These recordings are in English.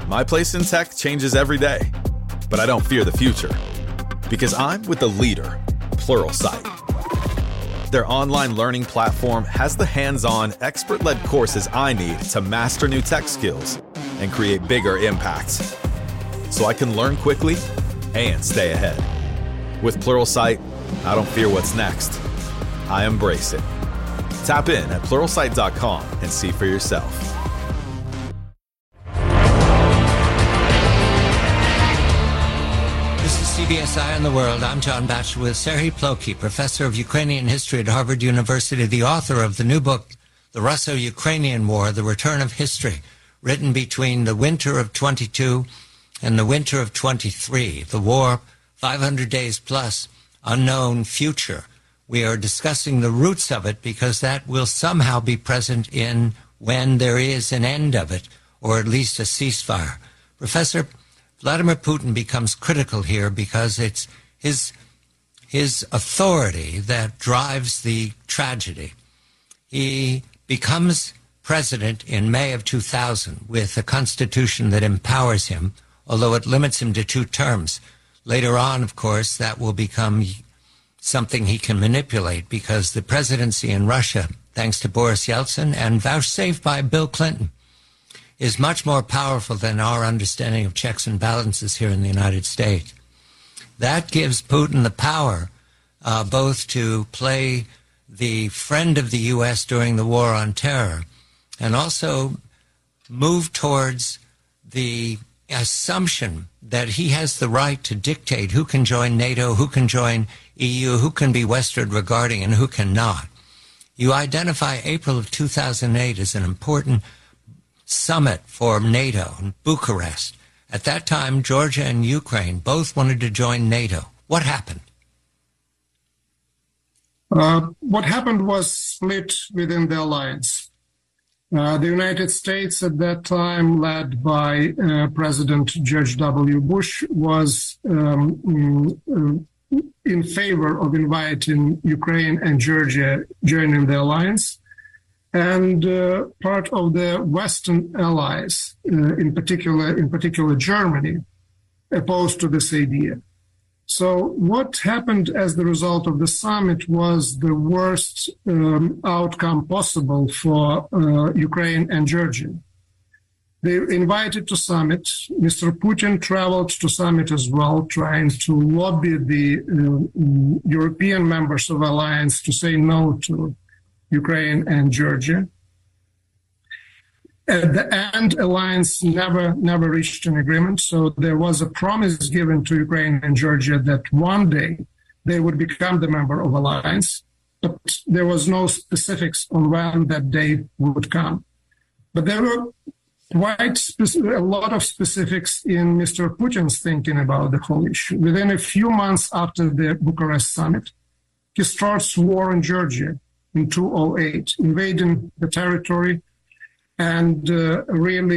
My place in tech changes every day, but I don't fear the future because I'm with the leader, Pluralsight. Their online learning platform has the hands-on, expert-led courses I need to master new tech skills and create bigger impacts, so I can learn quickly and stay ahead. With Pluralsight, I don't fear what's next. I embrace it. Tap in at Pluralsight.com and see for yourself. CBS Eye on the World. I'm John Batchelor with Serhiy Plokhy, professor of Ukrainian history at Harvard University, the author of the new book, The Russo-Ukrainian War, The Return of History, written between the winter of 22 and the winter of 23. The war, 500 days plus, unknown future. We are discussing the roots of it because that will somehow be present in when there is an end of it, or at least a ceasefire. Professor, Vladimir Putin becomes critical here because it's his authority that drives the tragedy. He becomes president in May of 2000 with a constitution that empowers him, although it limits him to 2 terms. Later on, of course, that will become something he can manipulate because the presidency in Russia, thanks to Boris Yeltsin and vouchsafed by Bill Clinton, is much more powerful than our understanding of checks and balances here in the United States. That gives Putin the power both to play the friend of the U.S. during the war on terror and also move towards the assumption that he has the right to dictate who can join NATO, who can join EU, who can be westward regarding, and who cannot. You identify April of 2008 as an important summit for NATO in Bucharest. At that time, Georgia and Ukraine both wanted to join NATO. What happened? What happened was split within the alliance. The United States at that time, led by President George W. Bush, was in favor of inviting Ukraine and Georgia joining the alliance. And part of the Western allies, in particular Germany, opposed to this idea. So what happened as the result of the summit was the worst outcome possible for Ukraine and Georgia. They were invited to summit. Mr. Putin traveled to summit as well, trying to lobby the European members of the alliance to say no to Ukraine and Georgia. At the end, alliance never reached an agreement. So there was a promise given to Ukraine and Georgia that one day they would become the member of alliance, but there was no specifics on when that day would come. But there were a lot of specifics in Mr. Putin's thinking about the whole issue. Within a few months after the Bucharest summit, he starts war in Georgia in 2008, invading the territory and really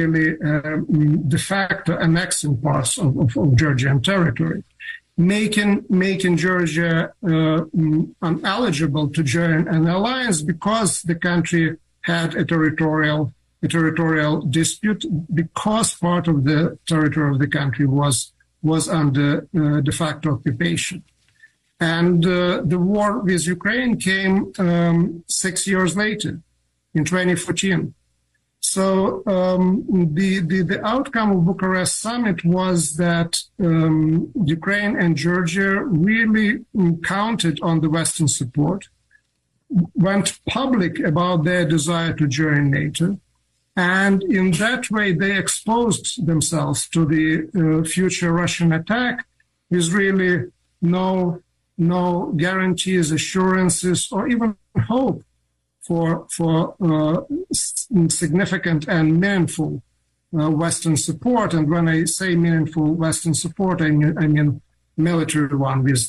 de facto annexing parts of Georgian territory, making Georgia ineligible to join an alliance because the country had a territorial dispute, because part of the territory of the country was under de facto occupation. And the war with Ukraine came 6 years later, in 2014. So the outcome of Bucharest summit was that Ukraine and Georgia really counted on the Western support, went public about their desire to join NATO, and in that way they exposed themselves to the future Russian attack with really no guarantees, assurances, or even hope for significant and meaningful Western support. And when I say meaningful Western support, I mean military one with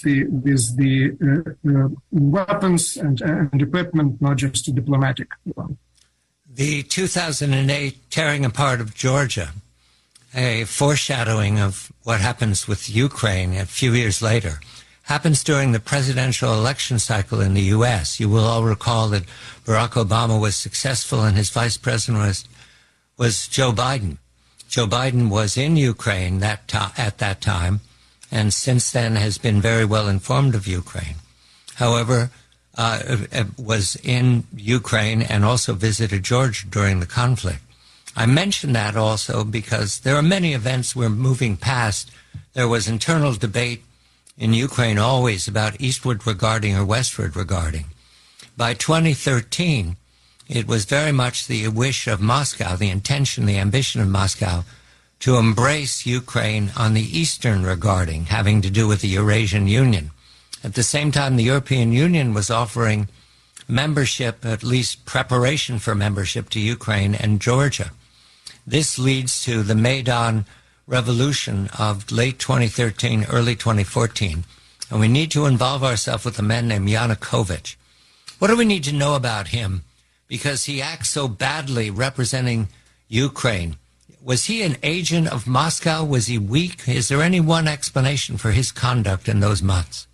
the weapons and equipment, not just a diplomatic one. The 2008 tearing apart of Georgia, a foreshadowing of what happens with Ukraine a few years later, happens during the presidential election cycle in the U.S. You will all recall that Barack Obama was successful and his vice president was Joe Biden. Joe Biden was in Ukraine at that time, and since then has been very well informed of Ukraine. However, was in Ukraine and also visited Georgia during the conflict. I mention that also because there are many events we're moving past. There was internal debate in Ukraine always about eastward regarding or westward regarding. By 2013, it was very much the wish of Moscow, the intention, the ambition of Moscow to embrace Ukraine on the eastern regarding, having to do with the Eurasian Union. At the same time, the European Union was offering membership, at least preparation for membership, to Ukraine and Georgia. This leads to the Maidan revolution of late 2013, early 2014, and we need to involve ourselves with a man named Yanukovych. What do we need to know about him? Because he acts so badly representing Ukraine. Was he an agent of Moscow? Was he weak? Is there any one explanation for his conduct in those months?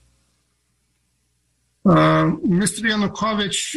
Mr. Yanukovych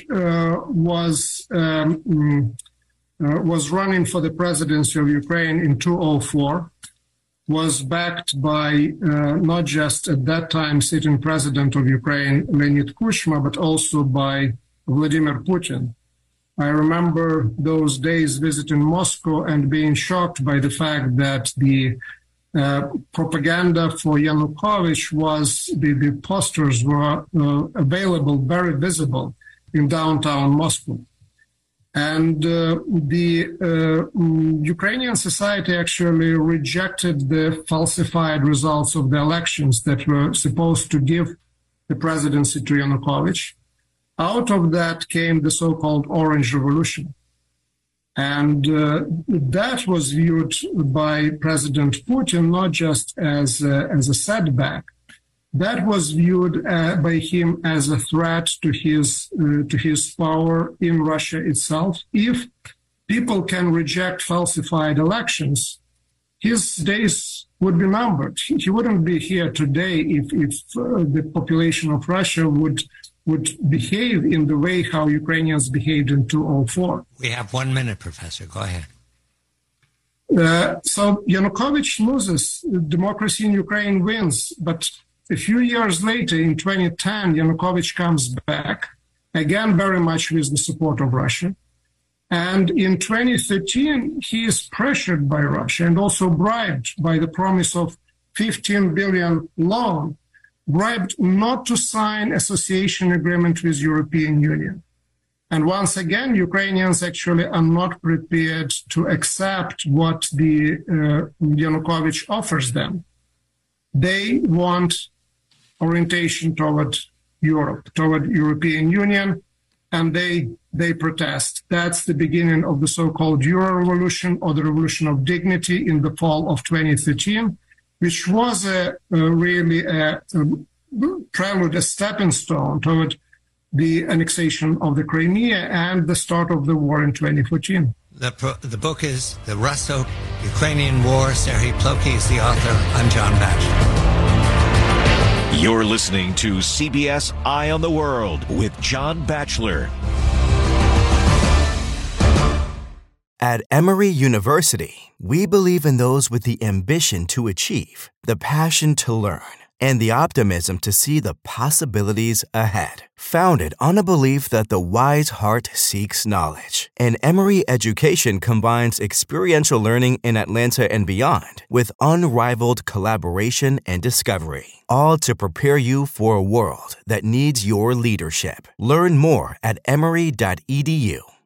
was running for the presidency of Ukraine in 2004, was backed by not just at that time sitting president of Ukraine, Leonid Kuchma, but also by Vladimir Putin. I remember those days visiting Moscow and being shocked by the fact that the propaganda for Yanukovych was, the posters were available, very visible in downtown Moscow. And the Ukrainian society actually rejected the falsified results of the elections that were supposed to give the presidency to Yanukovych. Out of that came the so-called Orange Revolution. And that was viewed by President Putin not just as a setback. That was viewed by him as a threat to his power in Russia itself. If people can reject falsified elections, his days would be numbered. He wouldn't be here today if the population of Russia would behave in the way how Ukrainians behaved in 2004. We have 1 minute, Professor. Go ahead. So Yanukovych loses, democracy in Ukraine wins, but a few years later, in 2010, Yanukovych comes back, again very much with the support of Russia. And in 2013, he is pressured by Russia and also bribed by the promise of 15 billion loan, bribed not to sign association agreement with European Union. And once again, Ukrainians actually are not prepared to accept what the Yanukovych offers them. They want orientation toward Europe, toward European Union, and they protest. That's the beginning of the so-called Euro Revolution, or the Revolution of Dignity, in the fall of 2013, which was really a prelude, a stepping stone toward the annexation of the Crimea and the start of the war in 2014. The book is The Russo-Ukrainian War. Serhiy Plokhy is the author. I'm John Batchelor. You're listening to CBS Eye on the World with John Batchelor. At Emory University, we believe in those with the ambition to achieve, the passion to learn, and the optimism to see the possibilities ahead. Founded on a belief that the wise heart seeks knowledge, and Emory education combines experiential learning in Atlanta and beyond with unrivaled collaboration and discovery, all to prepare you for a world that needs your leadership. Learn more at emory.edu.